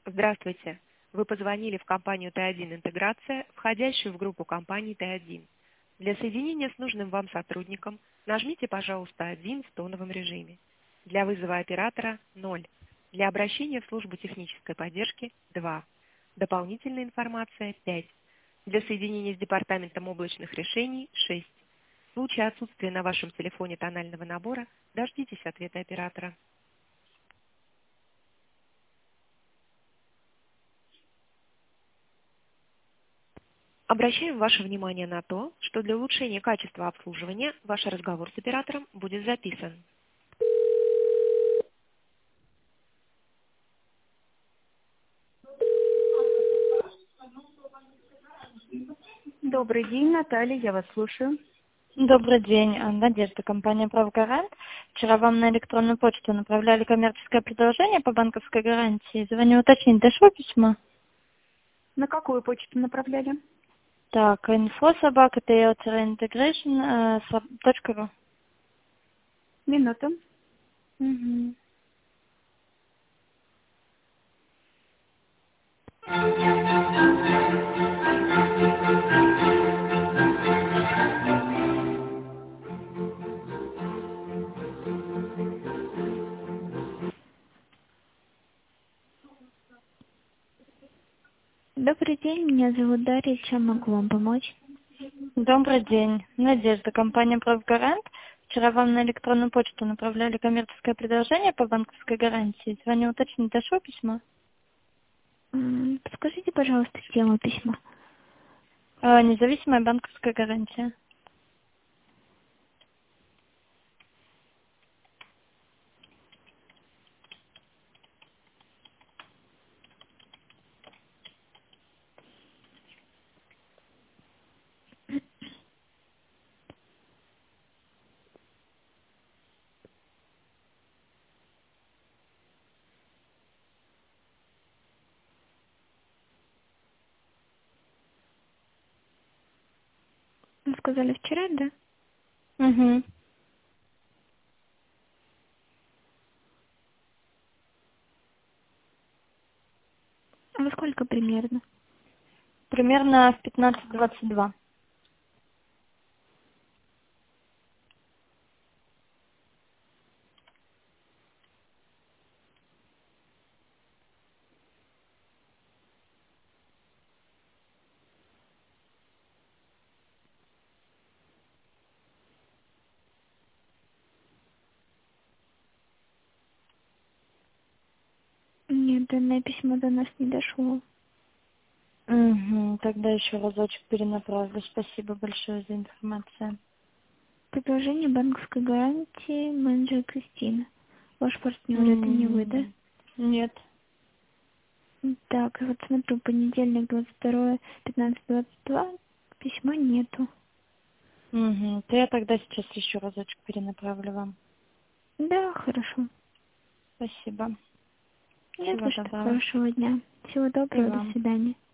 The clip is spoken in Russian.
Здравствуйте. Вы позвонили в компанию Т1 Интеграция, входящую в группу компаний Т1. Для соединения с нужным вам сотрудником нажмите, пожалуйста, 1 в тоновом режиме. Для вызова оператора 0. Для обращения в службу технической поддержки 2. Дополнительная информация 5. Для соединения с департаментом облачных решений 6. В случае отсутствия на вашем телефоне тонального набора дождитесь ответа оператора. Обращаем ваше внимание на то, что для улучшения качества обслуживания ваш разговор с оператором будет записан. Добрый день, Наталья, я вас слушаю. Добрый день, Надежда, компания «Правгарант». Вчера вам на электронную почту направляли коммерческое предложение по банковской гарантии. Звоню уточнить, дошло письмо? На какую почту направляли? Так, info@tl-integration.ru. Минуту. Угу. Добрый день, меня зовут Дарья, чем могу вам помочь? Добрый день, Надежда, компания «Правгарант». Вчера вам на электронную почту направляли коммерческое предложение по банковской гарантии. Звоню уточнить, дошло письмо? Подскажите, пожалуйста, тему письма. Независимая банковская гарантия. Вы сказали вчера, да? Угу. А во сколько примерно? Примерно в 15:22. Нет, данное письмо до нас не дошло. Угу, тогда еще разочек перенаправлю. Спасибо большое за информацию. Предложение банковской гарантии менеджер Кристина. Ваш партнер, это не вы, да? Нет. Так, вот смотрю, понедельник, 22, 15:22, письма нету. Угу, то я тогда сейчас еще разочек перенаправлю вам. Да, хорошо. Спасибо. Нет, Всего за что. доброго. Хорошего дня. Всего И доброго, до вам. свидания.